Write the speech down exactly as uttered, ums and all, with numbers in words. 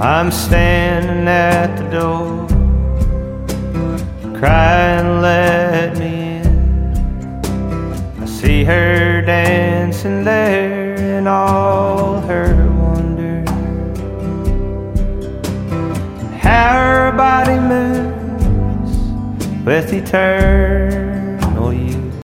I'm standing at the door, crying, let me in. I see her dancing there in all her wonder, how her body moves with eternity.